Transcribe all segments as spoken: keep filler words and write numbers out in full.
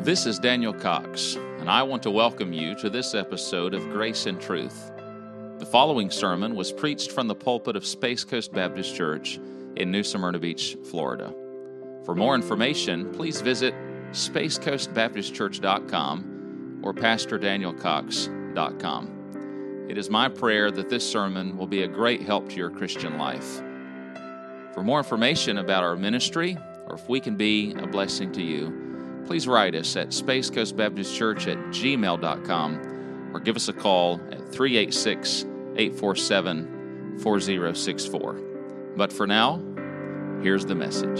This is Daniel Cox, and I want to welcome you to this episode of Grace and Truth. The following sermon was preached from the pulpit of Space Coast Baptist Church in New Smyrna Beach, Florida. For more information, please visit space coast baptist church dot com or pastor daniel cox dot com. It is my prayer that this sermon will be a great help to your Christian life. For more information about our ministry, or if we can be a blessing to you, please write us at space coast baptist church at gmail dot com or give us a call at three eight six, eight four seven, four zero six four. But for now, here's the message.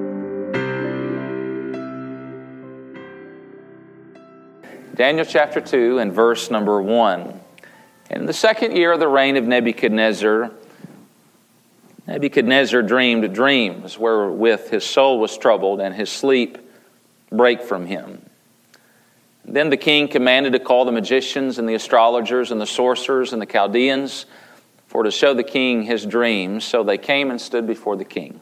Daniel chapter two and verse number one. In the second year of the reign of Nebuchadnezzar, Nebuchadnezzar dreamed dreams wherewith his soul was troubled and his sleep break from him. Then the king commanded to call the magicians and the astrologers and the sorcerers and the Chaldeans for to show the king his dreams. So they came and stood before the king.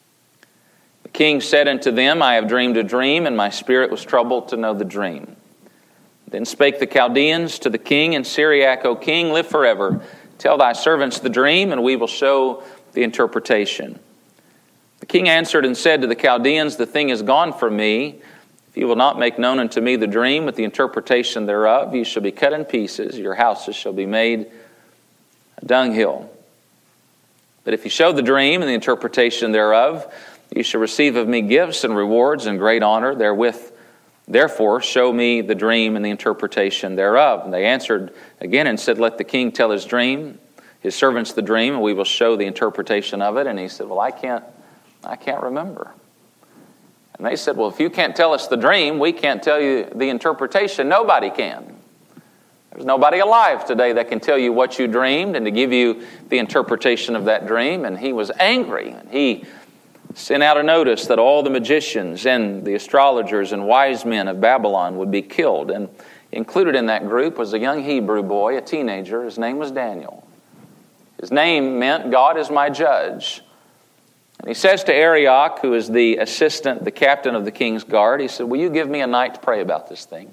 The king said unto them, I have dreamed a dream, and my spirit was troubled to know the dream. Then spake the Chaldeans to the king in Syriac, O king, live forever. Tell thy servants the dream, and we will show the interpretation. The king answered and said to the Chaldeans, the thing is gone from me. If you will not make known unto me the dream with the interpretation thereof, you shall be cut in pieces, your houses shall be made a dunghill. But if you show the dream and the interpretation thereof, you shall receive of me gifts and rewards and great honor therewith. Therefore, show me the dream and the interpretation thereof. And they answered again and said, let the king tell his dream, his servants the dream, and we will show the interpretation of it. And he said, well, I can't, I can't remember. And they said, well, if you can't tell us the dream, we can't tell you the interpretation. Nobody can. There's nobody alive today that can tell you what you dreamed and to give you the interpretation of that dream. And he was angry. And he sent out a notice that all the magicians and the astrologers and wise men of Babylon would be killed. And included in that group was a young Hebrew boy, a teenager. His name was Daniel. His name meant God is my judge. And he says to Arioch, who is the assistant, the captain of the king's guard, he said, will you give me a night to pray about this thing?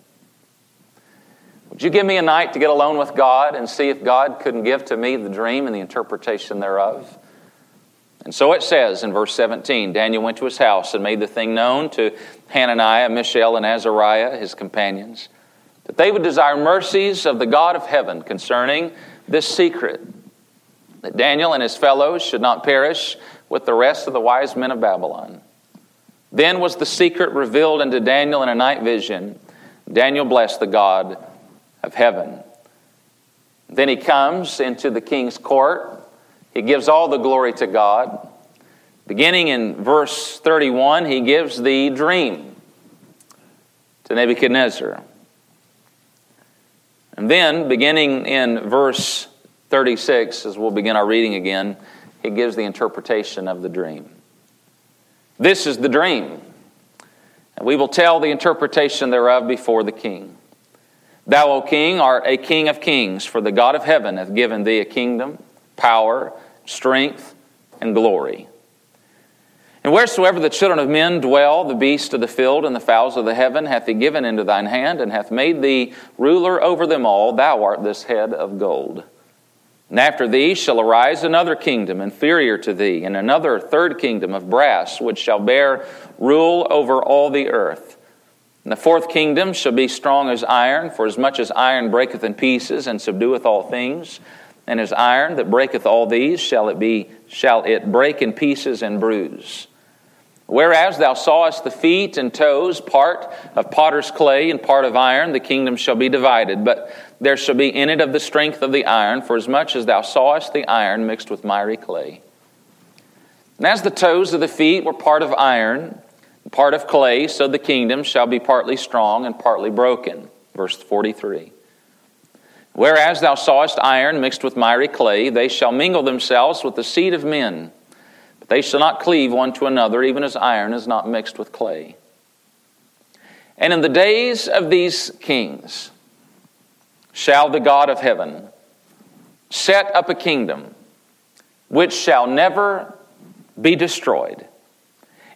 Would you give me a night to get alone with God and see if God couldn't give to me the dream and the interpretation thereof? And so it says in verse seventeen, Daniel went to his house and made the thing known to Hananiah, Mishael, and Azariah, his companions, that they would desire mercies of the God of heaven concerning this secret, that Daniel and his fellows should not perish with the rest of the wise men of Babylon. Then was the secret revealed unto Daniel in a night vision. Daniel blessed the God of heaven. Then he comes into the king's court. He gives all the glory to God. Beginning in verse thirty-one, he gives the dream to Nebuchadnezzar. And then, beginning in verse thirty-six, as we'll begin our reading again, he gives the interpretation of the dream. This is the dream, and we will tell the interpretation thereof before the king. Thou, O king, art a king of kings, for the God of heaven hath given thee a kingdom, power, strength, and glory. And wheresoever the children of men dwell, the beasts of the field and the fowls of the heaven hath he given into thine hand, and hath made thee ruler over them all. Thou art this head of gold. And after thee shall arise another kingdom inferior to thee, and another third kingdom of brass, which shall bear rule over all the earth. And the fourth kingdom shall be strong as iron, for as much as iron breaketh in pieces, and subdueth all things, and as iron that breaketh all these, shall it be, shall it break in pieces and bruise. Whereas thou sawest the feet and toes, part of potter's clay and part of iron, the kingdom shall be divided. But there shall be in it of the strength of the iron, for as much as thou sawest the iron mixed with miry clay. And as the toes of the feet were part of iron, part of clay, so the kingdom shall be partly strong and partly broken. Verse forty-three. Whereas thou sawest iron mixed with miry clay, they shall mingle themselves with the seed of men. But they shall not cleave one to another, even as iron is not mixed with clay. And in the days of these kings shall the God of heaven set up a kingdom which shall never be destroyed,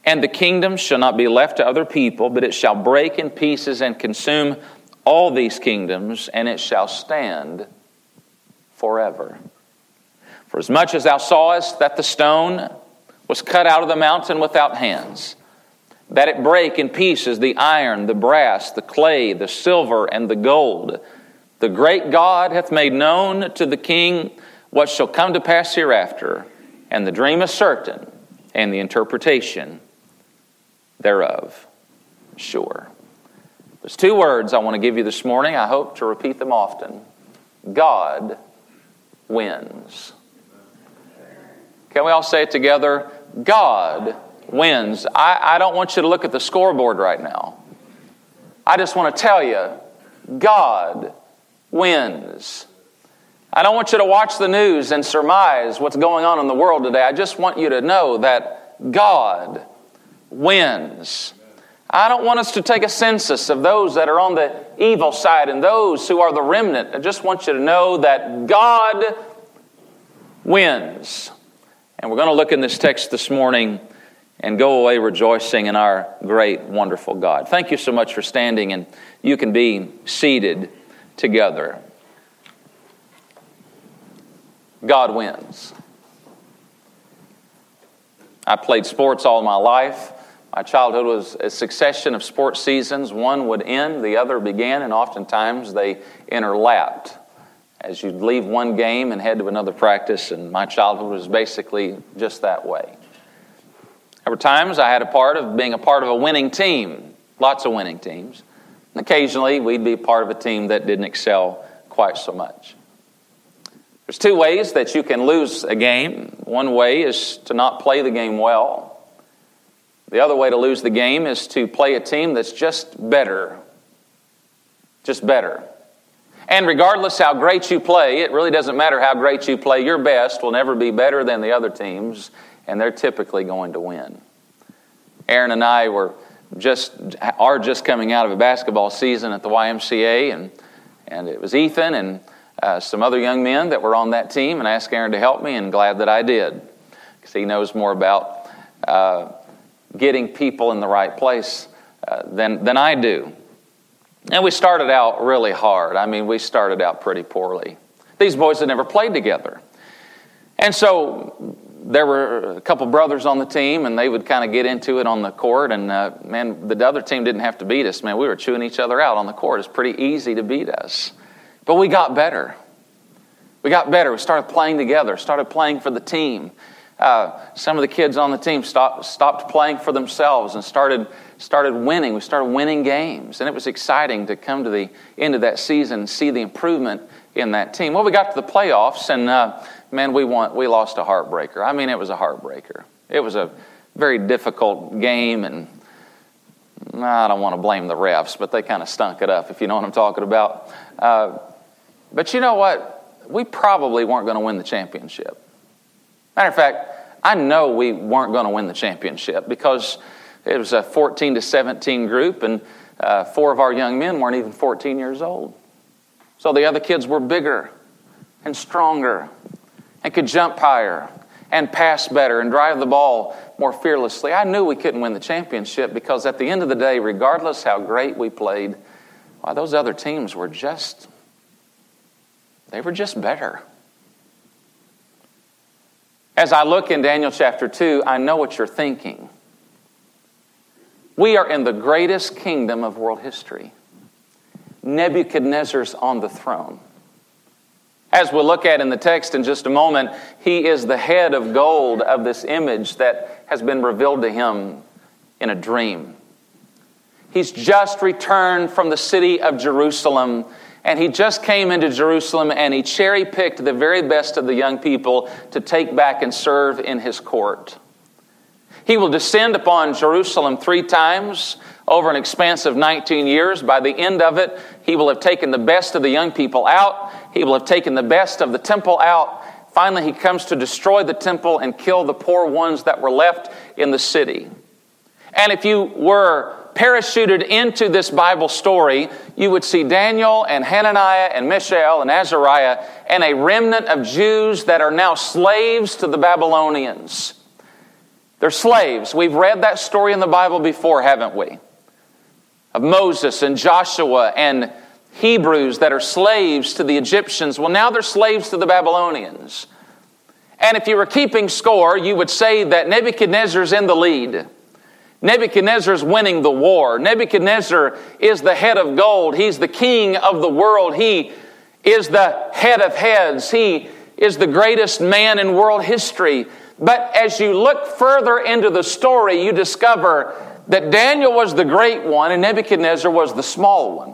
And the kingdom shall not be left to other people, but it shall break in pieces and consume all these kingdoms, and it shall stand forever. For as much as thou sawest that the stone was cut out of the mountain without hands, that it break in pieces the iron, the brass, the clay, the silver, and the gold, the great God hath made known to the king what shall come to pass hereafter, and the dream is certain, and the interpretation thereof sure. There's two words I want to give you this morning. I hope to repeat them often. God wins. Can we all say it together? God wins. I, I don't want you to look at the scoreboard right now. I just want to tell you, God wins. I don't want you to watch the news and surmise what's going on in the world today. I just want you to know that God wins. I don't want us to take a census of those that are on the evil side and those who are the remnant. I just want you to know that God wins. And we're going to look in this text this morning and go away rejoicing in our great, wonderful God. Thank you so much for standing, and you can be seated together. God wins. I played sports all my life. My childhood was a succession of sports seasons. One would end, the other began, and oftentimes they interlapped as you'd leave one game and head to another practice, and my childhood was basically just that way. There were times I had a part of being a part of a winning team, lots of winning teams. And occasionally we'd be part of a team that didn't excel quite so much. There's two ways that you can lose a game. One way is to not play the game well. The other way to lose the game is to play a team that's just better. Just better. And regardless how great you play, it really doesn't matter how great you play, your best will never be better than the other teams, and they're typically going to win. Aaron and I were just are just coming out of a basketball season at the Y M C A, and, and it was Ethan and uh, some other young men that were on that team, and I asked Aaron to help me, and glad that I did, because he knows more about uh, getting people in the right place uh, than, than I do. And we started out really hard. I mean, we started out pretty poorly. These boys had never played together. And so there were a couple brothers on the team, and they would kind of get into it on the court. And, uh, man, the other team didn't have to beat us. Man, we were chewing each other out on the court. It's pretty easy to beat us. But we got better. We got better. We started playing together, started playing for the team. Uh, some of the kids on the team stopped stopped playing for themselves and started started winning. We started winning games, and it was exciting to come to the end of that season and see the improvement in that team. Well, we got to the playoffs, and uh, man, we won. We lost a heartbreaker. I mean, it was a heartbreaker. It was a very difficult game, and I don't want to blame the refs, but they kind of stunk it up, if you know what I'm talking about. Uh, but you know what? We probably weren't going to win the championship. Matter of fact, I know we weren't going to win the championship because it was a fourteen to seventeen group, and uh, four of our young men weren't even fourteen years old. So the other kids were bigger and stronger and could jump higher and pass better and drive the ball more fearlessly. I knew we couldn't win the championship because at the end of the day, regardless how great we played, well, those other teams were just, they were just better. As I look in Daniel chapter two, I know what you're thinking. We are in the greatest kingdom of world history. Nebuchadnezzar's on the throne. As we'll look at in the text in just a moment, he is the head of gold of this image that has been revealed to him in a dream. He's just returned from the city of Jerusalem, and he just came into Jerusalem and he cherry-picked the very best of the young people to take back and serve in his court. He will descend upon Jerusalem three times over an expanse of nineteen years. By the end of it, he will have taken the best of the young people out. He will have taken the best of the temple out. Finally, he comes to destroy the temple and kill the poor ones that were left in the city. And if you were parachuted into this Bible story, you would see Daniel and Hananiah and Mishael and Azariah and a remnant of Jews that are now slaves to the Babylonians. They're slaves. We've read that story in the Bible before, haven't we? Of Moses and Joshua and Hebrews that are slaves to the Egyptians. Well, now they're slaves to the Babylonians. And if you were keeping score, you would say that Nebuchadnezzar's in the lead. Nebuchadnezzar's winning the war. Nebuchadnezzar is the head of gold. He's the king of the world. He is the head of heads. He is the greatest man in world history. But as you look further into the story, you discover that Daniel was the great one and Nebuchadnezzar was the small one.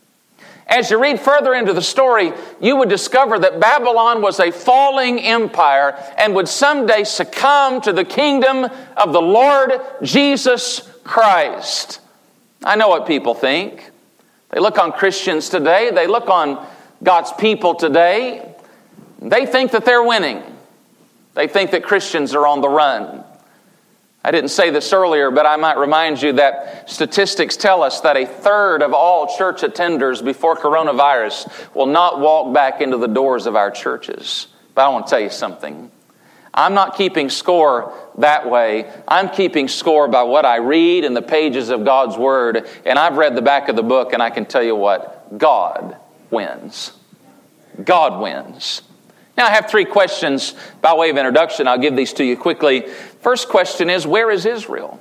As you read further into the story, you would discover that Babylon was a falling empire and would someday succumb to the kingdom of the Lord Jesus Christ. I know what people think. They look on Christians today. They look on God's people today. They think that they're winning. They think that Christians are on the run. I didn't say this earlier, but I might remind you that statistics tell us that a third of all church attenders before coronavirus will not walk back into the doors of our churches. But I want to tell you something. I'm not keeping score that way. I'm keeping score by what I read in the pages of God's Word. And I've read the back of the book, and I can tell you what, God wins. God wins. Now, I have three questions by way of introduction. I'll give these to you quickly. First question is, where is Israel?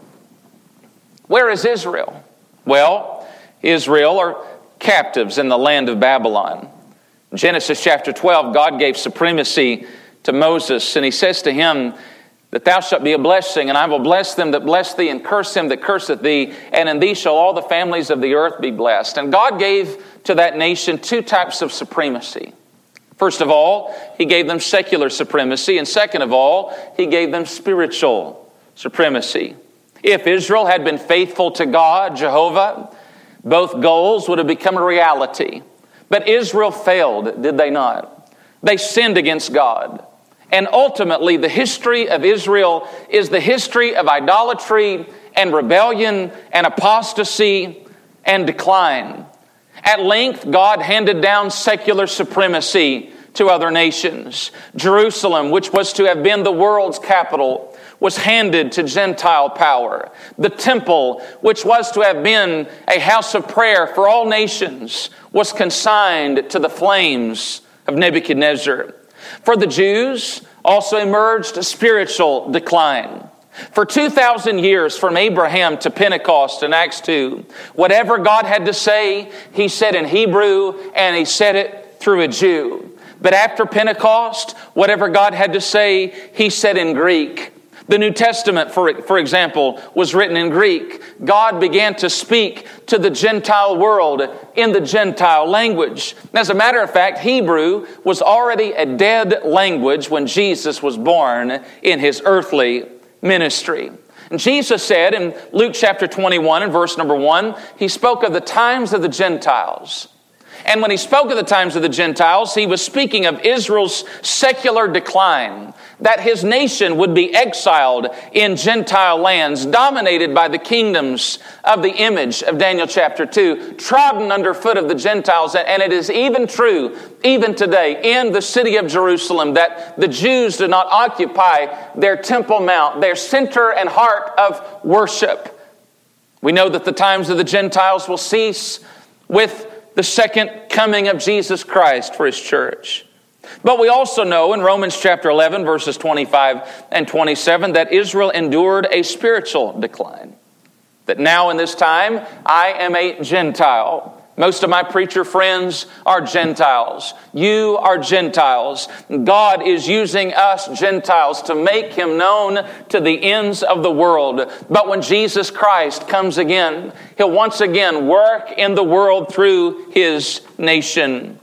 Where is Israel? Well, Israel are captives in the land of Babylon. In Genesis chapter twelve, God gave supremacy to Moses, and he says to him that thou shalt be a blessing, and I will bless them that bless thee, and curse him that curseth thee, and in thee shall all the families of the earth be blessed. And God gave to that nation two types of supremacy. First of all, he gave them secular supremacy, and second of all, he gave them spiritual supremacy. If Israel had been faithful to God, Jehovah, both goals would have become a reality. But Israel failed, did they not? They sinned against God. And ultimately, the history of Israel is the history of idolatry and rebellion and apostasy and decline. At length, God handed down secular supremacy to other nations. Jerusalem, which was to have been the world's capital, was handed to Gentile power. The temple, which was to have been a house of prayer for all nations, was consigned to the flames of Nebuchadnezzar. For the Jews, also emerged a spiritual decline. For two thousand years, from Abraham to Pentecost in Acts two, whatever God had to say, he said in Hebrew, and he said it through a Jew. But after Pentecost, whatever God had to say, he said in Greek. The New Testament, for, for example, was written in Greek. God began to speak to the Gentile world in the Gentile language. As a matter of fact, Hebrew was already a dead language when Jesus was born in his earthly ministry. And Jesus said in Luke chapter twenty-one and verse number one, he spoke of the times of the Gentiles. And when he spoke of the times of the Gentiles, he was speaking of Israel's secular decline, that his nation would be exiled in Gentile lands, dominated by the kingdoms of the image of Daniel chapter two, trodden underfoot of the Gentiles. And it is even true, even today, in the city of Jerusalem, that the Jews do not occupy their Temple Mount, their center and heart of worship. We know that the times of the Gentiles will cease with the second coming of Jesus Christ for his church. But we also know in Romans chapter eleven, verses twenty-five and twenty-seven, that Israel endured a spiritual decline. That now in this time, I am a Gentile. Most of my preacher friends are Gentiles. You are Gentiles. God is using us Gentiles to make him known to the ends of the world. But when Jesus Christ comes again, he'll once again work in the world through his nation,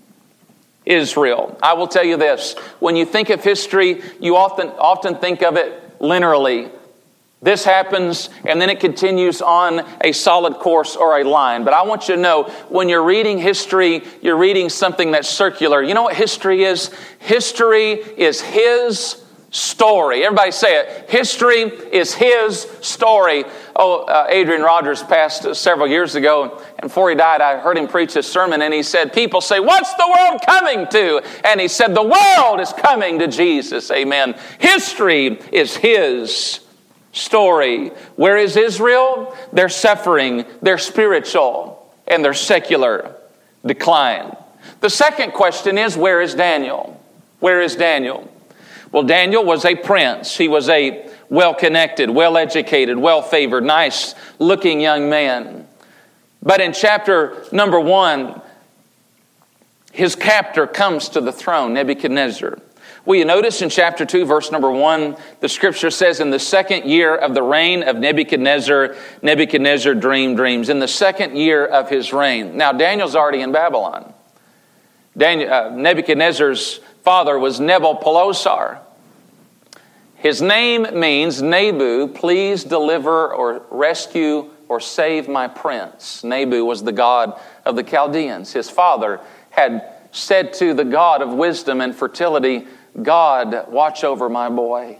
Israel. I will tell you this. When you think of history, you often, often think of it linearly. This happens, and then it continues on a solid course or a line. But I want you to know, when you're reading history, you're reading something that's circular. You know what history is? History is his story. Everybody say it. History is his story. Oh, uh, Adrian Rogers passed uh, several years ago, and before he died, I heard him preach a sermon, and he said, people say, what's the world coming to? And he said, the world is coming to Jesus. Amen. History is his story. Where is Israel? They're suffering, they're spiritual, and they're secular decline. The second question is, where is Daniel? Where is Daniel? Well, Daniel was a prince. He was a well-connected, well-educated, well-favored, nice-looking young man. But in chapter number one, his captor comes to the throne, Nebuchadnezzar. Well, you notice in chapter two, verse number one, the scripture says, in the second year of the reign of Nebuchadnezzar, Nebuchadnezzar dreamed dreams. In the second year of his reign. Now, Daniel's already in Babylon. Daniel, uh, Nebuchadnezzar's father was Nebuchadnezzar. His name means, Nebu, please deliver or rescue or save my prince. Nebu was the god of the Chaldeans. His father had said to the God of wisdom and fertility, God, watch over my boy.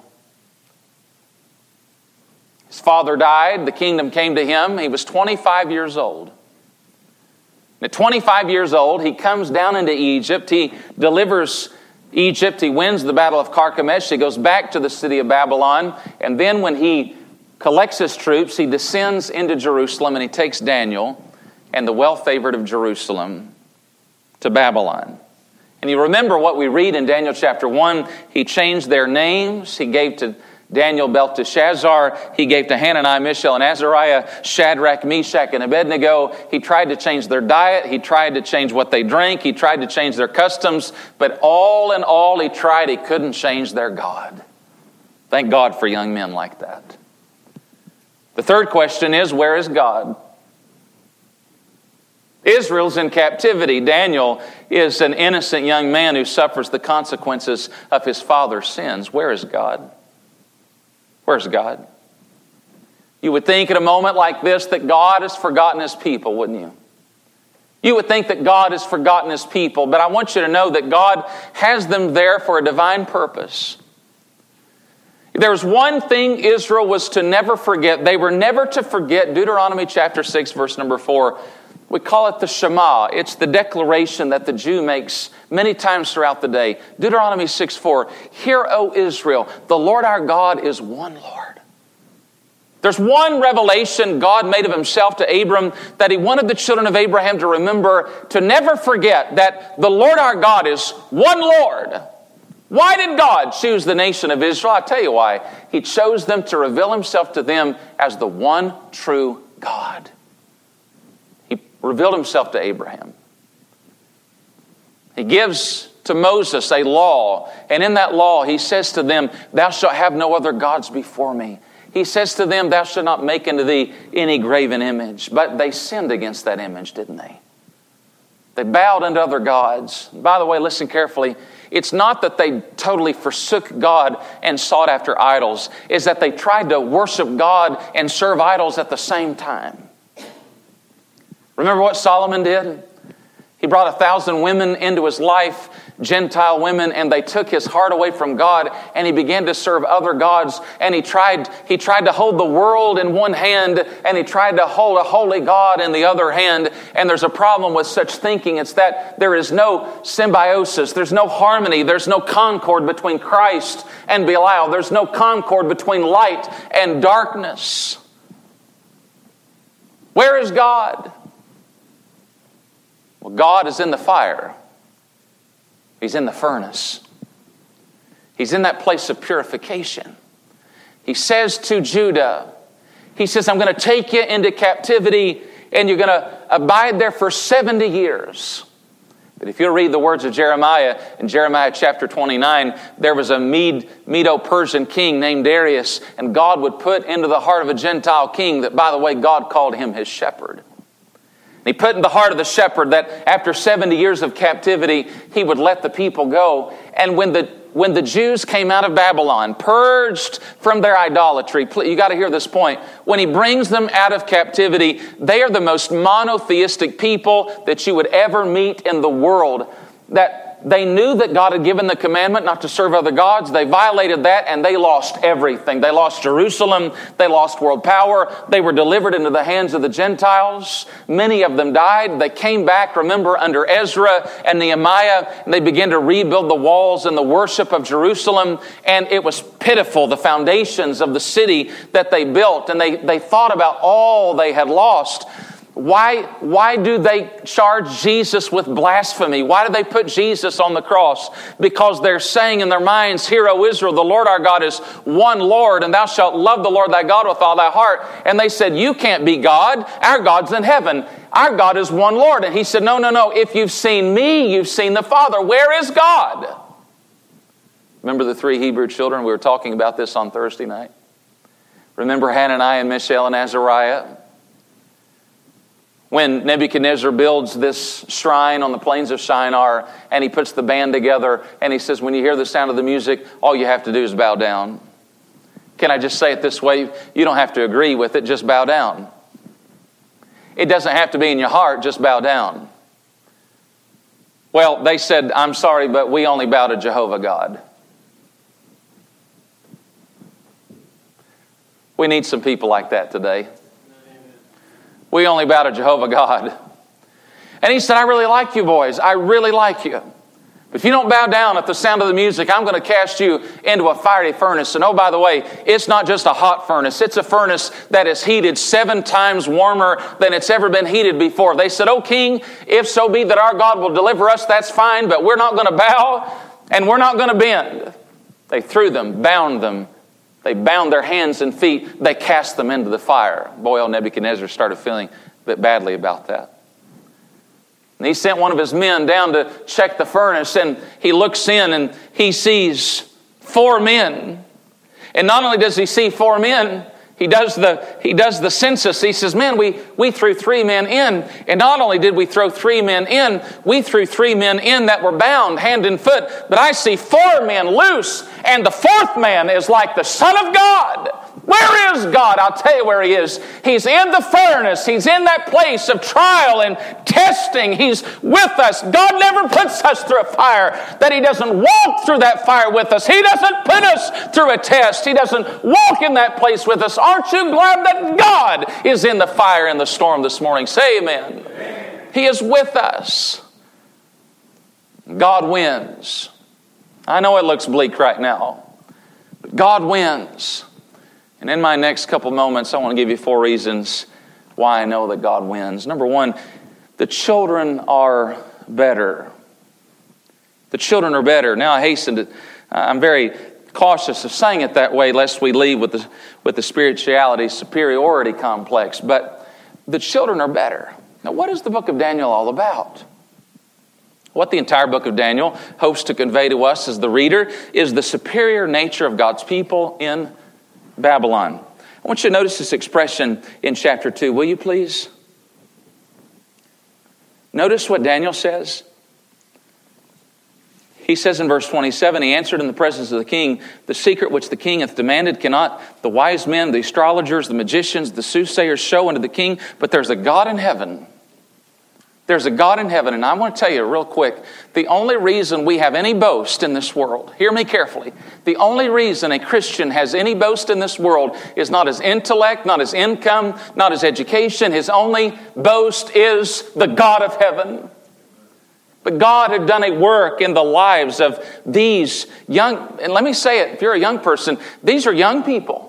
His father died. The kingdom came to him. He was twenty-five years old. At twenty-five years old, he comes down into Egypt. He delivers Egypt. He wins the battle of Carchemish. He goes back to the city of Babylon. And then when he collects his troops, he descends into Jerusalem and he takes Daniel and the well-favored of Jerusalem to Babylon. And you remember what we read in Daniel chapter one. He changed their names. He gave to Daniel Belteshazzar. He gave to Hananiah, Mishael, and Azariah Shadrach, Meshach, and Abednego. He tried to change their diet. He tried to change what they drank. He tried to change their customs. But all in all, he tried. He couldn't change their God. Thank God for young men like that. The third question is, where is God? Israel's in captivity. Daniel is an innocent young man who suffers the consequences of his father's sins. Where is God? Where's God? You would think at a moment like this that God has forgotten His people, wouldn't you? You would think that God has forgotten His people, but I want you to know that God has them there for a divine purpose. There's one thing Israel was to never forget. They were never to forget Deuteronomy chapter six, verse number four. We call it the Shema. It's the declaration that the Jew makes many times throughout the day. Deuteronomy six four. Hear, O Israel, the Lord our God is one Lord. There's one revelation God made of Himself to Abram that He wanted the children of Abraham to remember, to never forget that the Lord our God is one Lord. Why did God choose the nation of Israel? I'll tell you why. He chose them to reveal Himself to them as the one true God. He revealed Himself to Abraham. He gives to Moses a law, and in that law He says to them, thou shalt have no other gods before me. He says to them, thou shalt not make unto thee any graven image. But they sinned against that image, didn't they? They bowed unto other gods. By the way, listen carefully. It's not that they totally forsook God and sought after idols. It's that they tried to worship God and serve idols at the same time. Remember what Solomon did? He brought a thousand women into his life, Gentile women, and they took his heart away from God, and he began to serve other gods, and he tried, he tried to hold the world in one hand, and he tried to hold a holy God in the other hand. And there's a problem with such thinking. It's that there is no symbiosis, there's no harmony, there's no concord between Christ and Belial, there's no concord between light and darkness. Where is God? Well, God is in the fire. He's in the furnace. He's in that place of purification. He says to Judah, He says, I'm going to take you into captivity and you're going to abide there for seventy years. But if you read the words of Jeremiah, in Jeremiah chapter twenty-nine, there was a Mede, Medo-Persian king named Darius, and God would put into the heart of a Gentile king that, by the way, God called him His shepherd. He put in the heart of the shepherd that after seventy years of captivity, he would let the people go. And when the when the Jews came out of Babylon, purged from their idolatry, you got to hear this point. When He brings them out of captivity, they are the most monotheistic people that you would ever meet in the world. That they knew that God had given the commandment not to serve other gods. They violated that and they lost everything. They lost Jerusalem. They lost world power. They were delivered into the hands of the Gentiles. Many of them died. They came back, remember, under Ezra and Nehemiah, and they began to rebuild the walls and the worship of Jerusalem. And it was pitiful, the foundations of the city that they built, and they, they thought about all they had lost. Why, why do they charge Jesus with blasphemy? Why do they put Jesus on the cross? Because they're saying in their minds, "Hear, O Israel, the Lord our God is one Lord, and thou shalt love the Lord thy God with all thy heart." And they said, "You can't be God. Our God's in heaven. Our God is one Lord." And he said, "No, no, no. If you've seen me, you've seen the Father. Where is God?" Remember the three Hebrew children? We were talking about this on Thursday night. Remember Hananiah and Mishael and Azariah? When Nebuchadnezzar builds this shrine on the plains of Shinar, and he puts the band together, and he says, when you hear the sound of the music, all you have to do is bow down. Can I just say it this way? You don't have to agree with it, just bow down. It doesn't have to be in your heart, just bow down. Well, they said, "I'm sorry, but we only bow to Jehovah God." We need some people like that today. We only bow to Jehovah God. And he said, "I really like you boys. I really like you. But if you don't bow down at the sound of the music, I'm going to cast you into a fiery furnace." And oh, by the way, it's not just a hot furnace. It's a furnace that is heated seven times warmer than it's ever been heated before. They said, "Oh, King, if so be that our God will deliver us, that's fine, but we're not going to bow and we're not going to bend." They threw them, bound them. They bound their hands and feet. They cast them into the fire. Boy, old Nebuchadnezzar started feeling a bit badly about that. And he sent one of his men down to check the furnace, and he looks in and he sees four men. And not only does he see four men, he does the he does the census. He says, "Man, we, we threw three men in. And not only did we throw three men in, we threw three men in that were bound hand and foot. But I see four men loose, and the fourth man is like the Son of God." Where is God? I'll tell you where He is. He's in the furnace. He's in that place of trial and testing. He's with us. God never puts us through a fire that He doesn't walk through that fire with us. He doesn't put us through a test. He doesn't walk in that place with us. Aren't you glad that God is in the fire and the storm this morning? Say amen. Amen. He is with us. God wins. I know it looks bleak right now, but God wins. And in my next couple moments, I want to give you four reasons why I know that God wins. Number one, the children are better. The children are better. Now I hasten to, I'm very cautious of saying it that way, lest we leave with the, with the spirituality superiority complex. But the children are better. Now what is the book of Daniel all about? What the entire book of Daniel hopes to convey to us as the reader is the superior nature of God's people in Babylon. I want you to notice this expression in chapter two, will you please? Notice what Daniel says. He says in verse twenty-seven, "He answered in the presence of the king, the secret which the king hath demanded cannot the wise men, the astrologers, the magicians, the soothsayers show unto the king, but there's a God in heaven." There's a God in heaven, and I want to tell you real quick, the only reason we have any boast in this world, hear me carefully, the only reason a Christian has any boast in this world is not his intellect, not his income, not his education. His only boast is the God of heaven. But God had done a work in the lives of these young, and let me say it, if you're a young person, these are young people.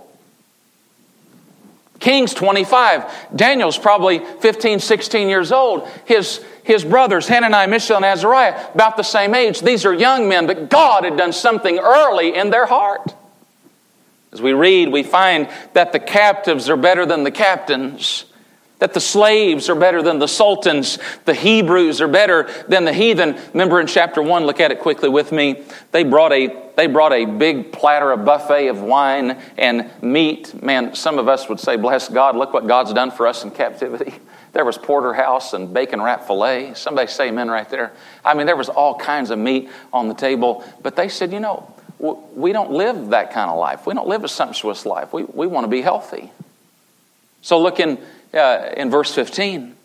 King's twenty-five. Daniel's probably fifteen, sixteen years old. His, his brothers, Hananiah, Mishael, and Azariah, about the same age. These are young men, but God had done something early in their heart. As we read, we find that the captives are better than the captains, that the slaves are better than the sultans, the Hebrews are better than the heathen. Remember in chapter one, look at it quickly with me. They brought a they brought a big platter, a buffet of wine and meat. Man, some of us would say, bless God, look what God's done for us in captivity. There was porterhouse and bacon wrap filet. Somebody say amen right there. I mean, there was all kinds of meat on the table. But they said, you know, we don't live that kind of life. We don't live a sumptuous life. We, we want to be healthy. So look in Uh, in verse fifteen,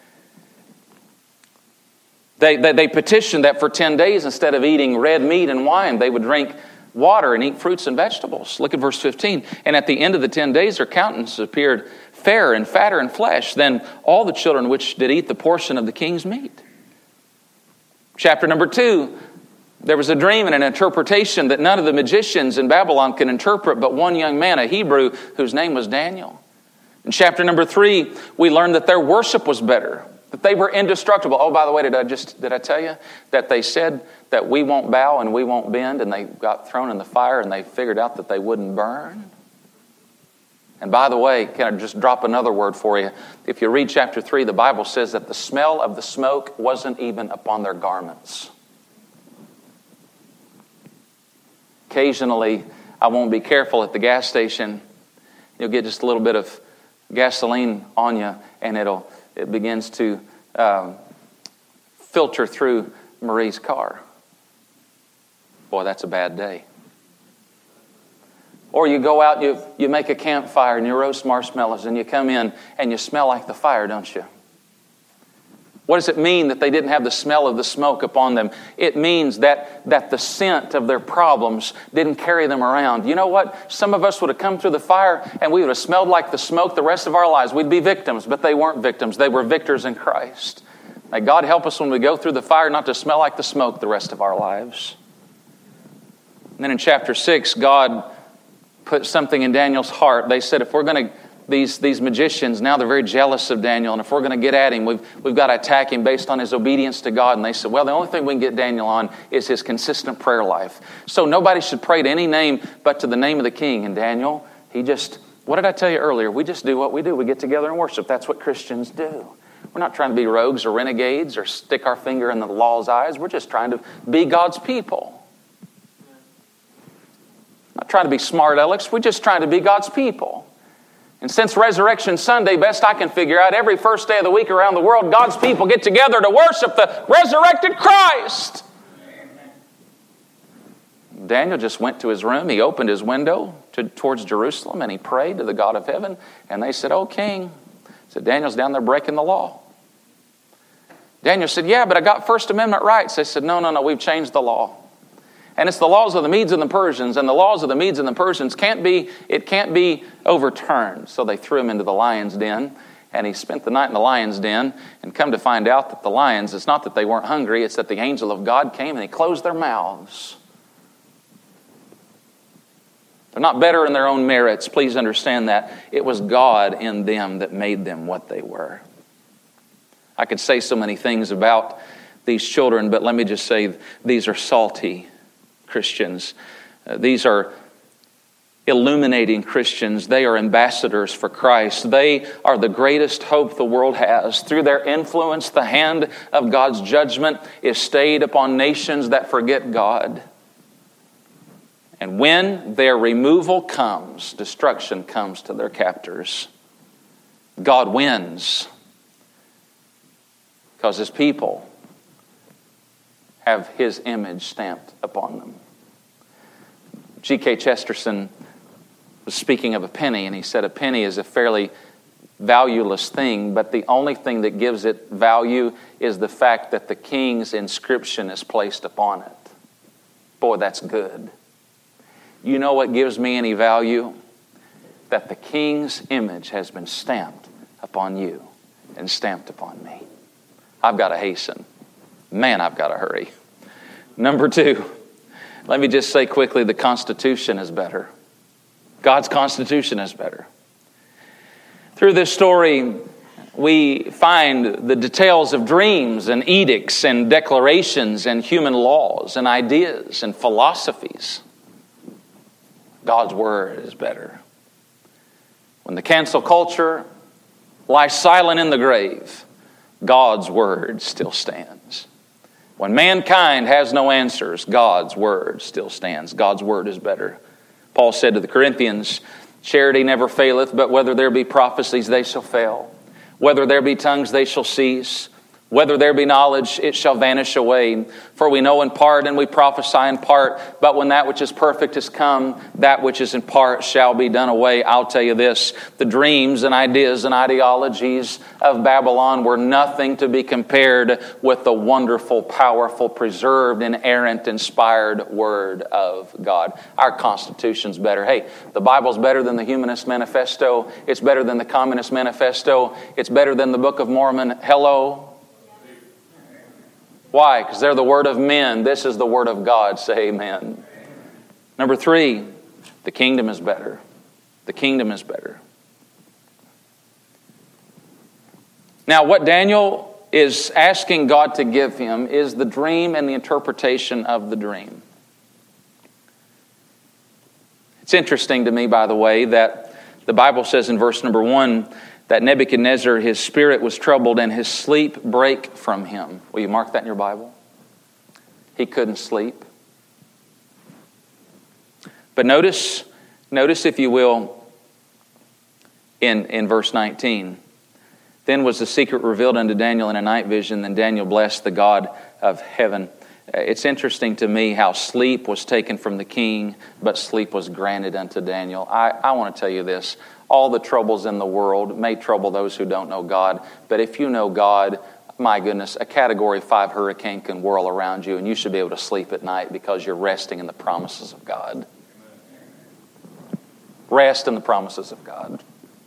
they, they, they petitioned that for ten days, instead of eating red meat and wine, they would drink water and eat fruits and vegetables. Look at verse fifteen. "And at the end of the ten days, their countenance appeared fairer and fatter in flesh than all the children which did eat the portion of the king's meat." Chapter number two, There was a dream and an interpretation that none of the magicians in Babylon could interpret, but one young man, a Hebrew, whose name was Daniel. In chapter number three, we learned that their worship was better, that they were indestructible. Oh, by the way, did I just did I tell you that they said that we won't bow and we won't bend, and they got thrown in the fire and they figured out that they wouldn't burn? And by the way, can I just drop another word for you? If you read chapter three, the Bible says that the smell of the smoke wasn't even upon their garments. Occasionally, I won't be careful at the gas station. You'll get just a little bit of gasoline on you, and it'll it begins to um, filter through Marie's car. Boy, that's a bad day. Or you go out, you you make a campfire, and you roast marshmallows, and you come in, and you smell like the fire, don't you? What does it mean that they didn't have the smell of the smoke upon them? It means that, that the scent of their problems didn't carry them around. You know what? Some of us would have come through the fire and we would have smelled like the smoke the rest of our lives. We'd be victims, but they weren't victims. They were victors in Christ. May God help us when we go through the fire not to smell like the smoke the rest of our lives. And then in chapter six, God put something in Daniel's heart. They said, if we're going to These, these magicians, now they're very jealous of Daniel, and if we're going to get at him, we've, we've got to attack him based on his obedience to God. And they said, well, the only thing we can get Daniel on is his consistent prayer life. So nobody should pray to any name but to the name of the king. And Daniel, he just, what did I tell you earlier? We just do what we do. We get together and worship. That's what Christians do. We're not trying to be rogues or renegades or stick our finger in the law's eyes. We're just trying to be God's people. Not trying to be smart alecks. We're just trying to be God's people. And since Resurrection Sunday, best I can figure out, every first day of the week around the world, God's people get together to worship the resurrected Christ. Daniel just went to his room. He opened his window to, towards Jerusalem, and he prayed to the God of heaven. And they said, oh, king. He said, Daniel's down there breaking the law. Daniel said, yeah, but I got First Amendment rights. They said, no, no, no, we've changed the law. And it's the laws of the Medes and the Persians, and the laws of the Medes and the Persians can't be, it can't be overturned. So they threw him into the lion's den, and he spent the night in the lion's den, and come to find out that the lions, it's not that they weren't hungry, it's that the angel of God came and he closed their mouths. They're not better in their own merits, please understand that. It was God in them that made them what they were. I could say so many things about these children, but let me just say these are salty Christians. Uh, these are illuminating Christians. They are ambassadors for Christ. They are the greatest hope the world has. Through their influence, the hand of God's judgment is stayed upon nations that forget God. And when their removal comes, destruction comes to their captors. God wins because His people have His image stamped upon them. G K Chesterton was speaking of a penny, and he said a penny is a fairly valueless thing, but the only thing that gives it value is the fact that the king's inscription is placed upon it. Boy, that's good. You know what gives me any value? That the king's image has been stamped upon you and stamped upon me. I've got to hasten. Man, I've got to hurry. Number two, let me just say quickly, the Constitution is better. God's Constitution is better. Through this story, we find the details of dreams and edicts and declarations and human laws and ideas and philosophies. God's Word is better. When the cancel culture lies silent in the grave, God's Word still stands. When mankind has no answers, God's Word still stands. God's Word is better. Paul said to the Corinthians, charity never faileth, but whether there be prophecies, they shall fail. Whether there be tongues, they shall cease. Whether there be knowledge, it shall vanish away. For we know in part and we prophesy in part, but when that which is perfect is come, that which is in part shall be done away. I'll tell you this, the dreams and ideas and ideologies of Babylon were nothing to be compared with the wonderful, powerful, preserved, inerrant, inspired Word of God. Our Constitution's better. Hey, the Bible's better than the Humanist Manifesto. It's better than the Communist Manifesto. It's better than the Book of Mormon. Hello? Why? Because they're the word of men. This is the word of God. Say amen. Number three, the kingdom is better. The kingdom is better. Now, what Daniel is asking God to give him is the dream and the interpretation of the dream. It's interesting to me, by the way, that the Bible says in verse number one that Nebuchadnezzar, his spirit was troubled and his sleep brake from him. Will you mark that in your Bible? He couldn't sleep. But notice, notice if you will, in, in verse nineteen. Then was the secret revealed unto Daniel in a night vision. Then Daniel blessed the God of heaven. It's interesting to me how sleep was taken from the king, but sleep was granted unto Daniel. I, I want to tell you this. All the troubles in the world may trouble those who don't know God. But if you know God, my goodness, a Category five hurricane can whirl around you, and you should be able to sleep at night because you're resting in the promises of God. Rest in the promises of God.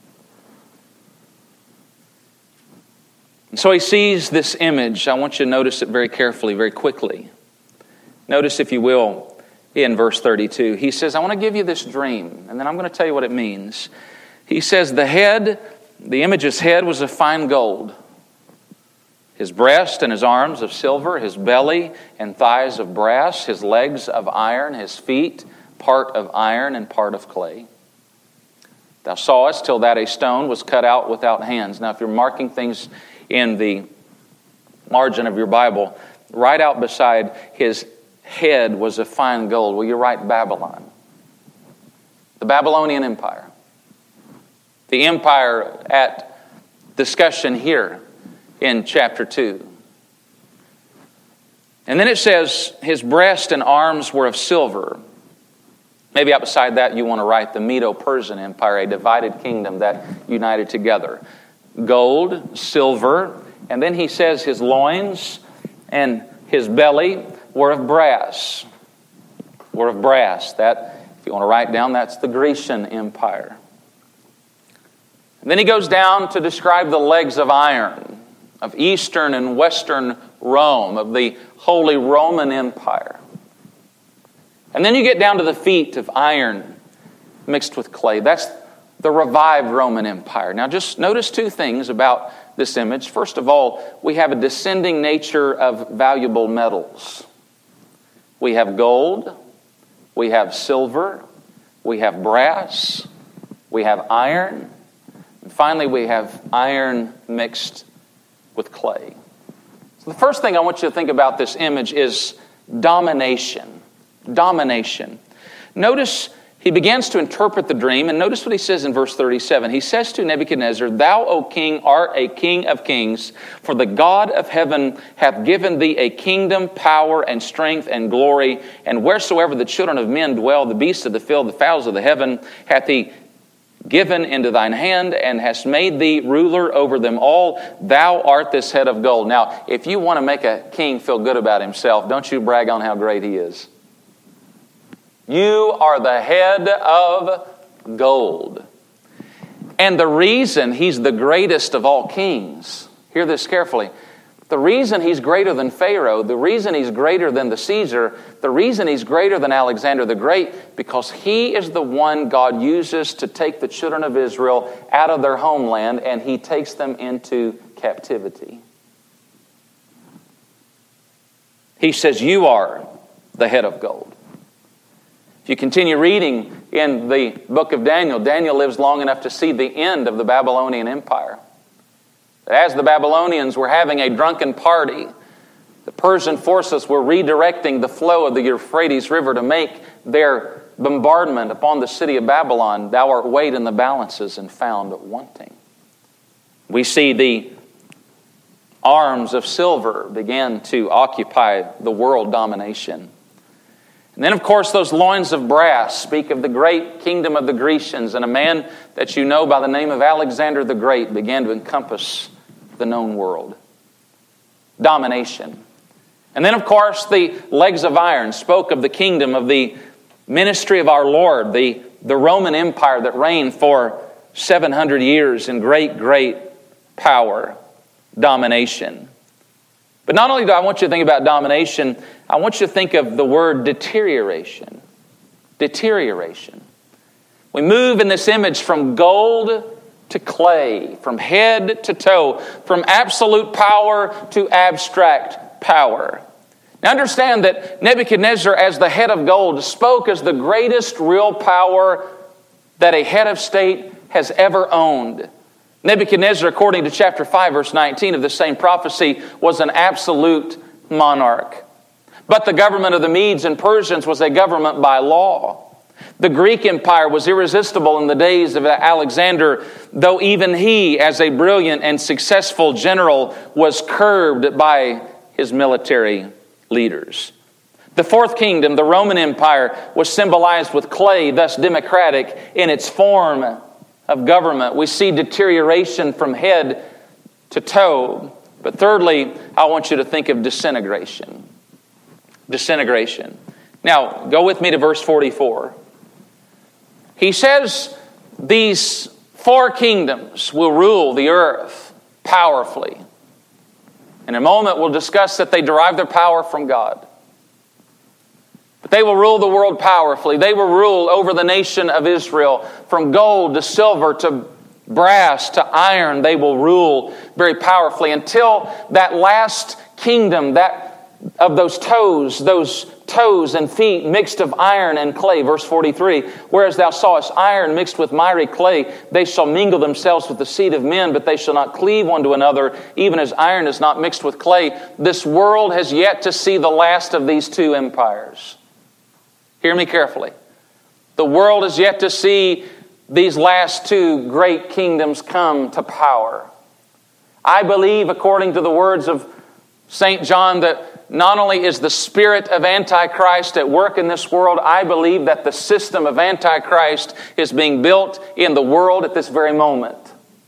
And so he sees this image. I want you to notice it very carefully, very quickly. Notice, if you will, in verse thirty-two. He says, I want to give you this dream, and then I'm going to tell you what it means. He says, the head, the image's head was of fine gold. His breast and his arms of silver, his belly and thighs of brass, his legs of iron, his feet part of iron and part of clay. Thou sawest till that a stone was cut out without hands. Now, if you're marking things in the margin of your Bible, right out beside his head was of fine gold. Well, you write Babylon. The Babylonian Empire. The empire at discussion here in chapter two. And then it says his breast and arms were of silver. Maybe out beside that you want to write the Medo-Persian Empire, a divided kingdom that united together. Gold, silver, and then he says his loins and his belly were of brass. Were of brass. That, if you want to write down, that's the Grecian Empire. And then he goes down to describe the legs of iron, of Eastern and Western Rome, of the Holy Roman Empire. And then you get down to the feet of iron mixed with clay. That's the revived Roman Empire. Now just notice two things about this image. First of all, we have a descending nature of valuable metals. We have gold, we have silver, we have brass, we have iron, and finally we have iron mixed with clay. So the first thing I want you to think about this image is domination. Domination. Notice he begins to interpret the dream, and notice what he says in verse thirty-seven. He says to Nebuchadnezzar, Thou, O king, art a king of kings, for the God of heaven hath given thee a kingdom, power, and strength, and glory, and wheresoever the children of men dwell, the beasts of the field, the fowls of the heaven, hath he given into thine hand, and hast made thee ruler over them all. Thou art this head of gold. Now, if you want to make a king feel good about himself, don't you brag on how great he is. You are the head of gold. And the reason he's the greatest of all kings, hear this carefully, the reason he's greater than Pharaoh, the reason he's greater than the Caesar, the reason he's greater than Alexander the Great, because he is the one God uses to take the children of Israel out of their homeland, and he takes them into captivity. He says, you are the head of gold. If you continue reading in the book of Daniel, Daniel lives long enough to see the end of the Babylonian Empire. As the Babylonians were having a drunken party, the Persian forces were redirecting the flow of the Euphrates River to make their bombardment upon the city of Babylon. Thou art weighed in the balances and found wanting. We see the arms of silver began to occupy the world domination. And then, of course, those loins of brass speak of the great kingdom of the Grecians, and a man that you know by the name of Alexander the Great began to encompass the known world. Domination. And then, of course, the legs of iron spoke of the kingdom of the ministry of our Lord, the, the Roman Empire that reigned for seven hundred years in great, great power, domination. But not only do I want you to think about domination, I want you to think of the word deterioration. Deterioration. We move in this image from gold to clay, from head to toe, from absolute power to abstract power. Now understand that Nebuchadnezzar, as the head of gold, spoke as the greatest real power that a head of state has ever owned. Nebuchadnezzar, according to chapter five, verse nineteen of the same prophecy, was an absolute monarch. But the government of the Medes and Persians was a government by law. The Greek Empire was irresistible in the days of Alexander, though even he, as a brilliant and successful general, was curbed by his military leaders. The fourth kingdom, the Roman Empire, was symbolized with clay, thus democratic in its form of government. We see deterioration from head to toe. But thirdly, I want you to think of disintegration. Disintegration. Now, go with me to verse forty-four. He says these four kingdoms will rule the earth powerfully. In a moment, we'll discuss that they derive their power from God. But they will rule the world powerfully. They will rule over the nation of Israel. From gold to silver to brass to iron, they will rule very powerfully until that last kingdom, that of those toes, those toes and feet mixed of iron and clay. Verse forty-three, whereas thou sawest iron mixed with miry clay, they shall mingle themselves with the seed of men, but they shall not cleave one to another, even as iron is not mixed with clay. This world has yet to see the last of these two empires. Hear me carefully. The world has yet to see these last two great kingdoms come to power. I believe, according to the words of Saint John, that not only is the spirit of Antichrist at work in this world, I believe that the system of Antichrist is being built in the world at this very moment.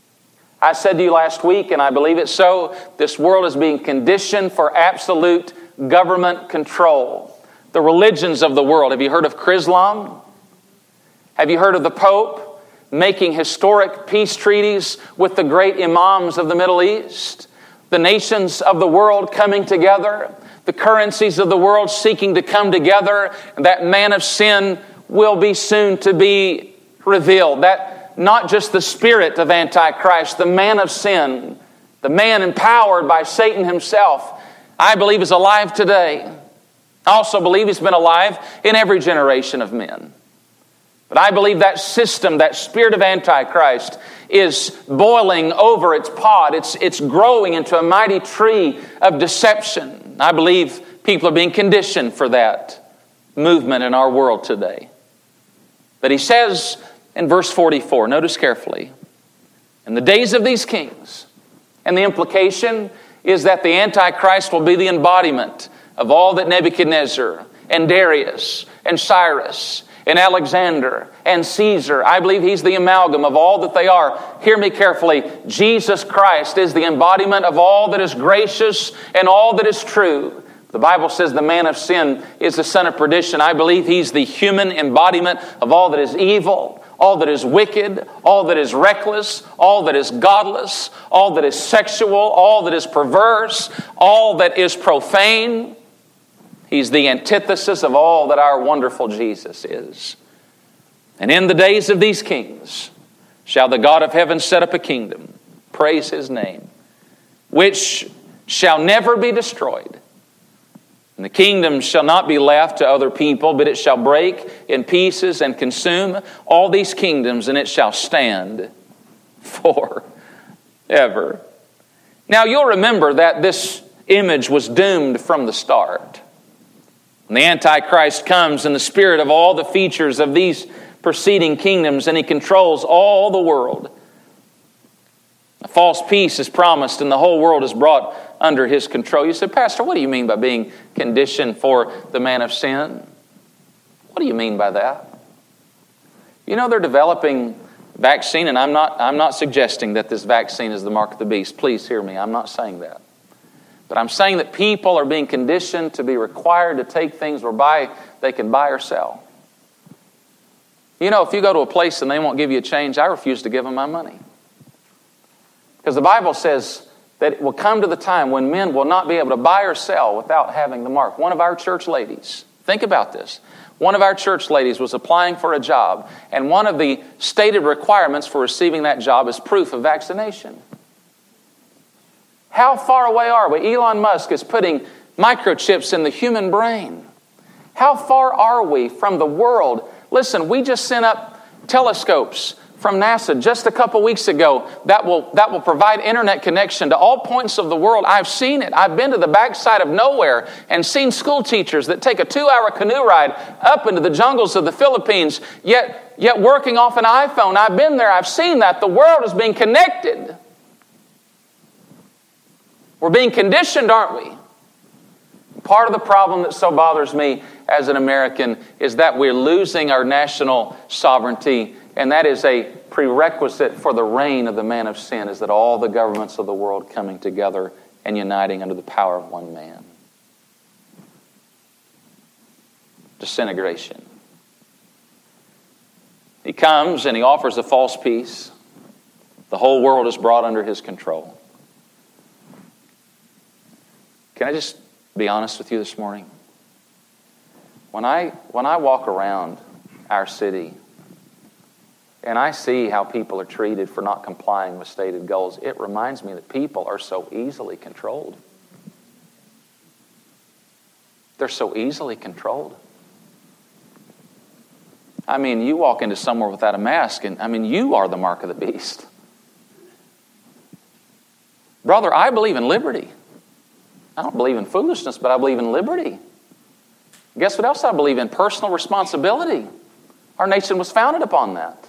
I said to you last week, and I believe it's so, this world is being conditioned for absolute government control. The religions of the world. Have you heard of Islam? Have you heard of the Pope making historic peace treaties with the great imams of the Middle East? The nations of the world coming together. The currencies of the world seeking to come together. And that man of sin will be soon to be revealed. That not just the spirit of Antichrist, the man of sin, the man empowered by Satan himself, I believe is alive today. I also believe he's been alive in every generation of men. But I believe that system, that spirit of Antichrist, is boiling over its pod. It's, it's growing into a mighty tree of deception. I believe people are being conditioned for that movement in our world today. But he says in verse forty-four, notice carefully, in the days of these kings, and the implication is that the Antichrist will be the embodiment of all that Nebuchadnezzar and Darius and Cyrus and Alexander and Caesar, I believe he's the amalgam of all that they are. Hear me carefully. Jesus Christ is the embodiment of all that is gracious and all that is true. The Bible says the man of sin is the son of perdition. I believe he's the human embodiment of all that is evil, all that is wicked, all that is reckless, all that is godless, all that is sexual, all that is perverse, all that is profane. He's the antithesis of all that our wonderful Jesus is. And in the days of these kings shall the God of heaven set up a kingdom, praise his name, which shall never be destroyed. And the kingdom shall not be left to other people, but it shall break in pieces and consume all these kingdoms, and it shall stand forever. Now you'll remember that this image was doomed from the start. When the Antichrist comes in the spirit of all the features of these preceding kingdoms, and he controls all the world. A false peace is promised, and the whole world is brought under his control. You say, Pastor, what do you mean by being conditioned for the man of sin? What do you mean by that? You know, they're developing vaccine, and I'm not, I'm not suggesting that this vaccine is the mark of the beast. Please hear me. I'm not saying that. But I'm saying that people are being conditioned to be required to take things whereby they can buy or sell. You know, if you go to a place and they won't give you a change, I refuse to give them my money. Because the Bible says that it will come to the time when men will not be able to buy or sell without having the mark. One of our church ladies, think about this. One of our church ladies was applying for a job, and one of the stated requirements for receiving that job is proof of vaccination. How far away are we? Elon Musk is putting microchips in the human brain. How far are we from the world? Listen, we just sent up telescopes from NASA just a couple weeks ago that will, that will provide internet connection to all points of the world. I've seen it. I've been to the backside of nowhere and seen school teachers that take a two-hour canoe ride up into the jungles of the Philippines, yet, yet working off an iPhone. I've been there. I've seen that. The world is being connected. We're being conditioned, aren't we? Part of the problem that so bothers me as an American is that we're losing our national sovereignty. And that is a prerequisite for the reign of the man of sin, is that all the governments of the world coming together and uniting under the power of one man. Disintegration. He comes and he offers a false peace. The whole world is brought under his control. Can I just be honest with you this morning? When I, when I walk around our city, and I see how people are treated for not complying with stated goals, it reminds me that people are so easily controlled. They're so easily controlled. I mean, you walk into somewhere without a mask, and I mean, you are the mark of the beast. Brother, I believe in liberty. I don't believe in foolishness, but I believe in liberty. Guess what else I believe in? Personal responsibility. Our nation was founded upon that.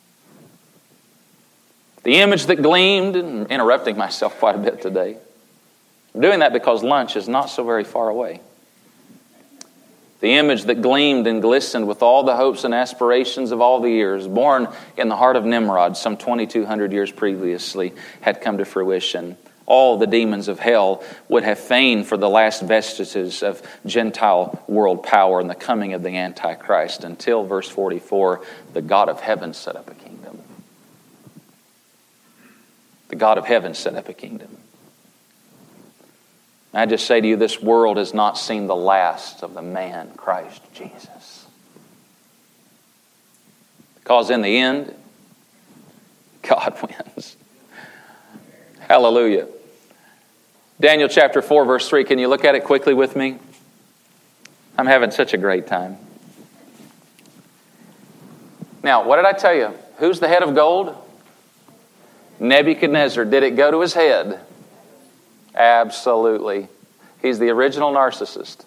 The image that gleamed, and I'm interrupting myself quite a bit today. I'm doing that because lunch is not so very far away. The image that gleamed and glistened with all the hopes and aspirations of all the years, born in the heart of Nimrod some twenty-two hundred years previously, had come to fruition. All the demons of hell would have feigned for the last vestiges of Gentile world power and the coming of the Antichrist, until, verse forty-four, the God of heaven set up a kingdom. The God of heaven set up a kingdom. I just say to you, this world has not seen the last of the man, Christ Jesus. Because in the end, God wins. Hallelujah. Daniel chapter four, verse three. Can you look at it quickly with me? I'm having such a great time. Now, what did I tell you? Who's the head of gold? Nebuchadnezzar. Did it go to his head? Absolutely. He's the original narcissist.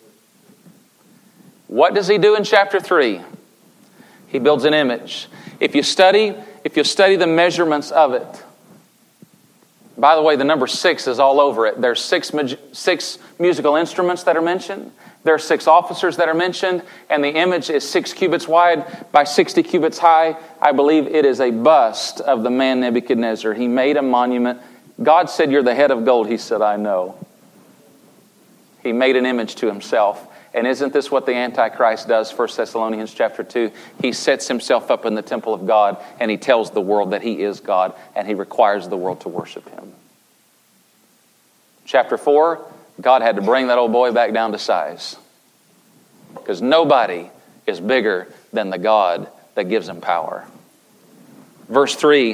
What does he do in chapter three? He builds an image. If you study, if you study the measurements of it, by the way, the number six is all over it. There's six, six musical instruments that are mentioned. There are six officers that are mentioned. And the image is six cubits wide by sixty cubits high. I believe it is a bust of the man Nebuchadnezzar. He made a monument. God said, "You're the head of gold." He said, "I know." He made an image to himself. And isn't this what the Antichrist does? First Thessalonians chapter two. He sets himself up in the temple of God, and he tells the world that he is God, and he requires the world to worship him. Chapter four, God had to bring that old boy back down to size. Because nobody is bigger than the God that gives him power. Verse three,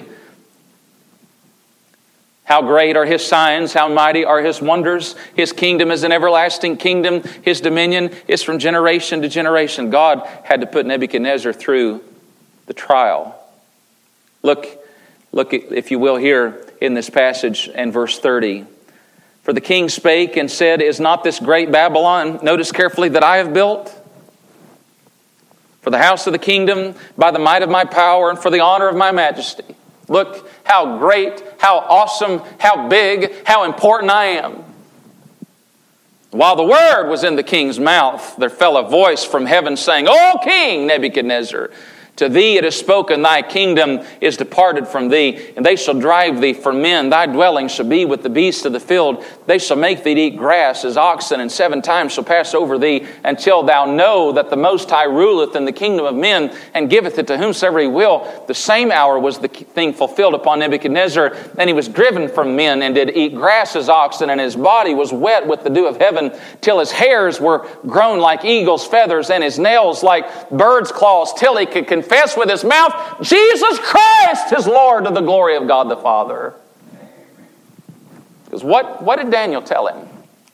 how great are his signs, how mighty are his wonders. His kingdom is an everlasting kingdom. His dominion is from generation to generation. God had to put Nebuchadnezzar through the trial. Look, look, if you will, here in this passage in verse thirty. For the king spake and said, "Is not this great Babylon, notice carefully, that I have built? For the house of the kingdom, by the might of my power, and for the honor of my majesty." Look how great, how awesome, how big, how important I am. While the word was in the king's mouth, there fell a voice from heaven saying, "O King Nebuchadnezzar, To thee it is spoken, thy kingdom is departed from thee, and they shall drive thee from men. Thy dwelling shall be with the beasts of the field. They shall make thee to eat grass as oxen, and seven times shall pass over thee, until thou know that the Most High ruleth in the kingdom of men, and giveth it to whomsoever he will. The same hour was the thing fulfilled upon Nebuchadnezzar, and he was driven from men, and did eat grass as oxen, and his body was wet with the dew of heaven, till his hairs were grown like eagle's feathers, and his nails like bird's claws, till he could confess with his mouth, Jesus Christ is Lord, to the glory of God the Father. Because what, what did Daniel tell him?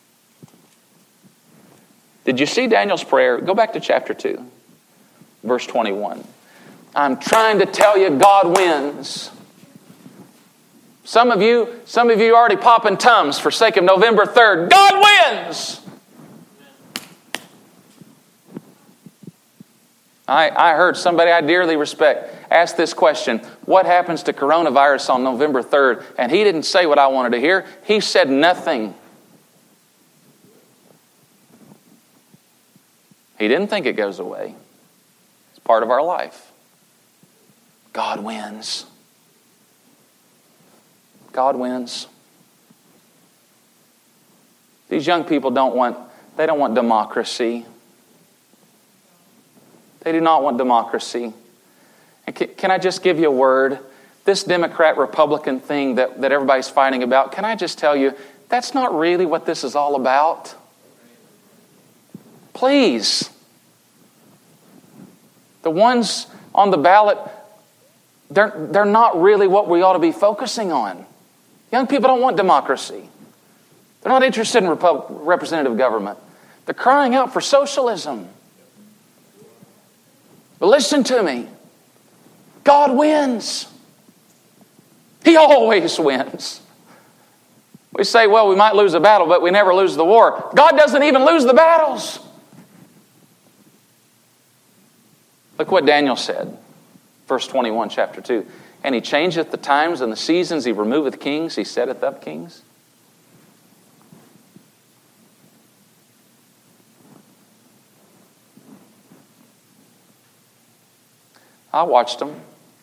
Did you see Daniel's prayer? Go back to chapter two, verse twenty-one. I'm trying to tell you, God wins. Some of you, some of you are already popping tums for sake of November third. God wins! I, I heard somebody I dearly respect ask this question, what happens to coronavirus on November third? And he didn't say what I wanted to hear. He said nothing. He didn't think it goes away. It's part of our life. God wins. God wins. These young people don't want, they don't want democracy. They do not want democracy. And can, can I just give you a word? This Democrat-Republican thing that, that everybody's fighting about, can I just tell you, that's not really what this is all about. Please. The ones on the ballot, they're, they're not really what we ought to be focusing on. Young people don't want democracy. They're not interested in repub- representative government. They're crying out for socialism. But listen to me. God wins. He always wins. We say, well, we might lose a battle, but we never lose the war. God doesn't even lose the battles. Look what Daniel said. Verse twenty-one, chapter two. And he changeth the times and the seasons. He removeth kings. He setteth up kings. I watched them.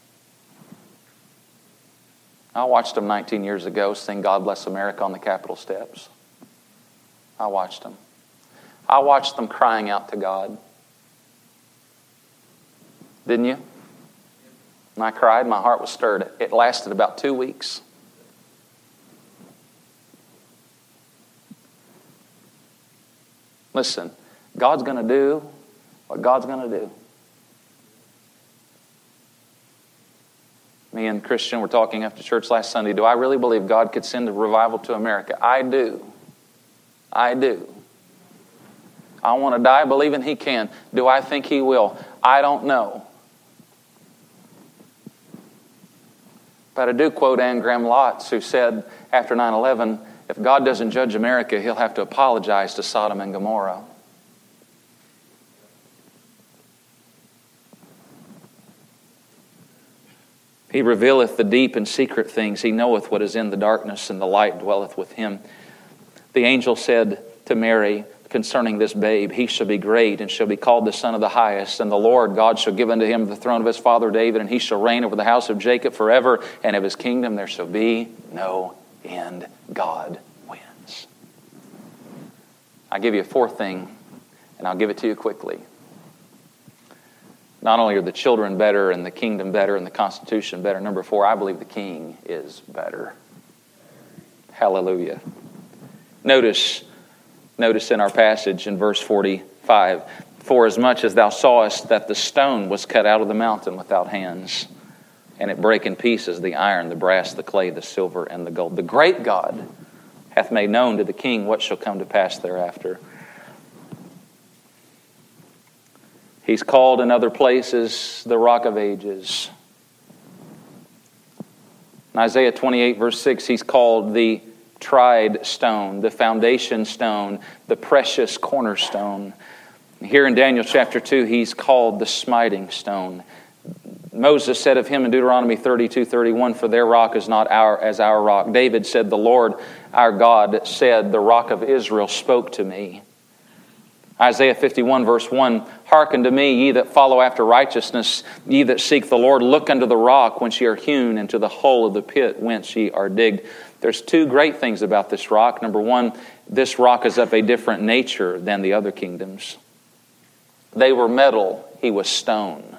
I watched them nineteen years ago sing God Bless America on the Capitol steps. I watched them. I watched them crying out to God. Didn't you? And I cried, my heart was stirred. It lasted about two weeks. Listen, God's going to do what God's going to do. Me and Christian were talking after church last Sunday. Do I really believe God could send a revival to America? I do. I do. I want to die believing He can. Do I think He will? I don't know. But I do quote Anne Graham Lotz, who said after nine eleven, if God doesn't judge America, He'll have to apologize to Sodom and Gomorrah. He revealeth the deep and secret things. He knoweth what is in the darkness, and the light dwelleth with Him. The angel said to Mary concerning this babe, He shall be great, and shall be called the Son of the Highest. And the Lord God shall give unto Him the throne of His father David, and He shall reign over the house of Jacob forever, and of His kingdom there shall be no end. God wins. I'll give you a fourth thing, and I'll give it to you quickly. Not only are the children better and the kingdom better and the Constitution better, number four, I believe the King is better. Hallelujah. Notice, notice in our passage in verse forty-five, for as much as thou sawest that the stone was cut out of the mountain without hands, and it brake in pieces the iron, the brass, the clay, the silver, and the gold. The great God hath made known to the King what shall come to pass thereafter. He's called in other places the Rock of Ages. In Isaiah twenty-eight, verse six, He's called the tried stone, the foundation stone, the precious cornerstone. Here in Daniel chapter two, He's called the smiting stone. Moses said of Him in Deuteronomy thirty-two, thirty-one, for their rock is not our as our rock. David said, the Lord our God said, the rock of Israel spoke to me. Isaiah fifty-one verse one, hearken to me, ye that follow after righteousness, ye that seek the Lord, look unto the rock whence ye are hewn, and to the hole of the pit whence ye are digged. There's two great things about this rock. Number one, this rock is of a different nature than the other kingdoms. They were metal, he was stone.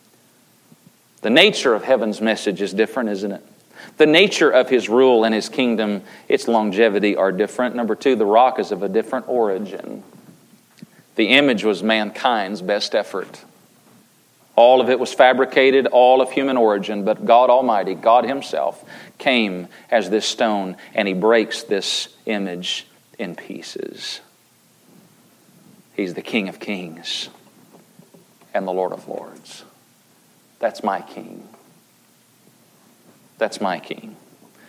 The nature of heaven's message is different, isn't it? The nature of his rule and his kingdom, its longevity are different. Number two, the rock is of a different origin. The image was mankind's best effort. All of it was fabricated, all of human origin, but God Almighty, God Himself, came as this stone, and He breaks this image in pieces. He's the King of Kings and the Lord of Lords. That's my King. That's my King.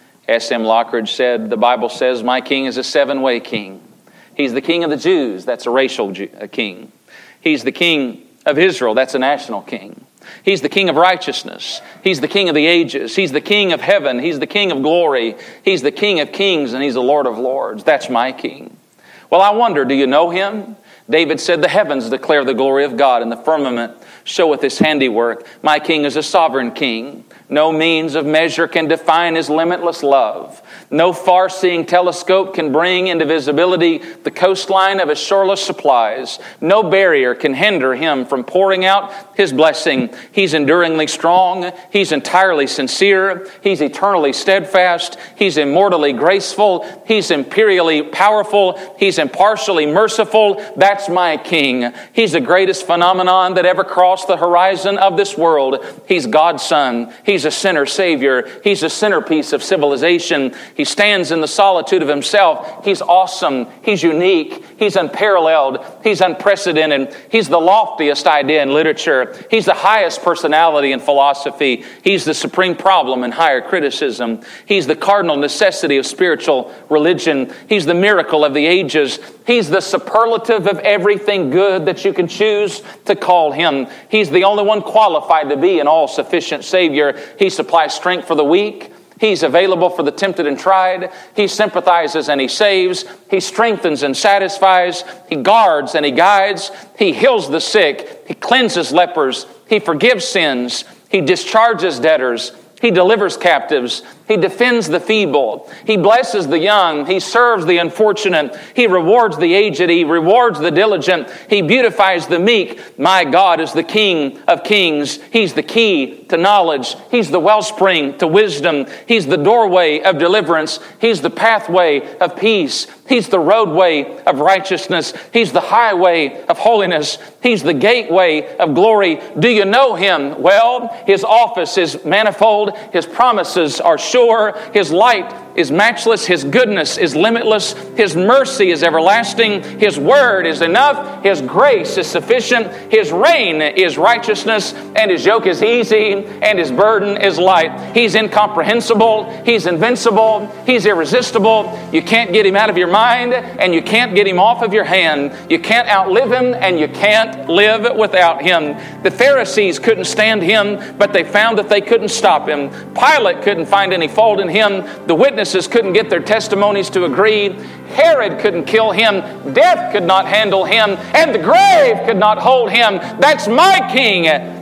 S M Lockridge said, the Bible says, my King is a seven-way King. He's the King of the Jews. That's a racial king. He's the King of Israel. That's a national king. He's the King of righteousness. He's the King of the ages. He's the King of heaven. He's the King of glory. He's the King of kings, and He's the Lord of lords. That's my King. Well, I wonder, do you know Him? David said, the heavens declare the glory of God, and the firmament showeth His handiwork. My King is a sovereign King. No means of measure can define His limitless love. No far-seeing telescope can bring into visibility the coastline of His shoreless supplies. No barrier can hinder Him from pouring out His blessing. He's enduringly strong. He's entirely sincere. He's eternally steadfast. He's immortally graceful. He's imperially powerful. He's impartially merciful. That's my King. He's the greatest phenomenon that ever crossed the horizon of this world. He's God's Son. He's a sinner Savior. He's a centerpiece of civilization. He stands in the solitude of Himself. He's awesome. He's unique. He's unparalleled. He's unprecedented. He's the loftiest idea in literature. He's the highest personality in philosophy. He's the supreme problem in higher criticism. He's the cardinal necessity of spiritual religion. He's the miracle of the ages. He's the superlative of everything good that you can choose to call Him. He's the only one qualified to be an all-sufficient Savior. He supplies strength for the weak. He's available for the tempted and tried. He sympathizes and He saves. He strengthens and satisfies. He guards and He guides. He heals the sick. He cleanses lepers. He forgives sins. He discharges debtors. He delivers captives. He defends the feeble. He blesses the young. He serves the unfortunate. He rewards the aged. He rewards the diligent. He beautifies the meek. My God is the King of kings. He's the key to knowledge. He's the wellspring to wisdom. He's the doorway of deliverance. He's the pathway of peace. He's the roadway of righteousness. He's the highway of holiness. He's the gateway of glory. Do you know Him? Well, His office is manifold. His promises are sure. His light is matchless. His goodness is limitless. His mercy is everlasting. His word is enough. His grace is sufficient. His reign is righteousness. And His yoke is easy. And His burden is light. He's incomprehensible. He's invincible. He's irresistible. You can't get Him out of your mind. And you can't get Him off of your hand. You can't outlive Him. And you can't live without Him. The Pharisees couldn't stand Him, but they found that they couldn't stop Him. Pilate couldn't find any fault in Him. The witnesses couldn't get their testimonies to agree. Herod couldn't kill Him. Death could not handle Him. And the grave could not hold Him. That's my King.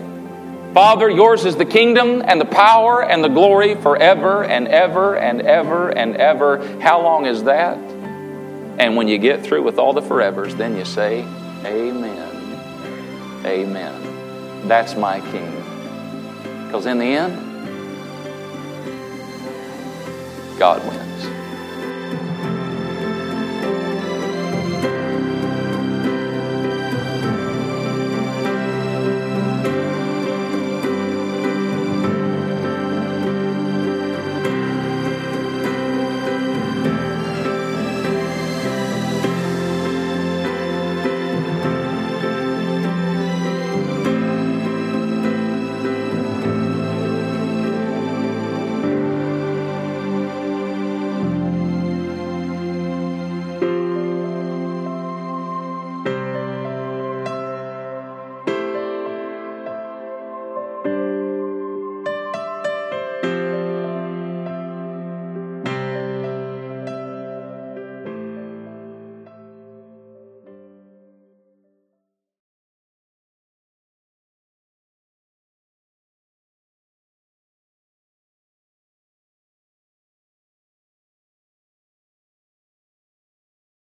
Father, yours is the kingdom and the power and the glory forever and ever and ever and ever. How long is that? And when you get through with all the forevers, then you say, Amen. Amen. That's my King. Because in the end, God wins.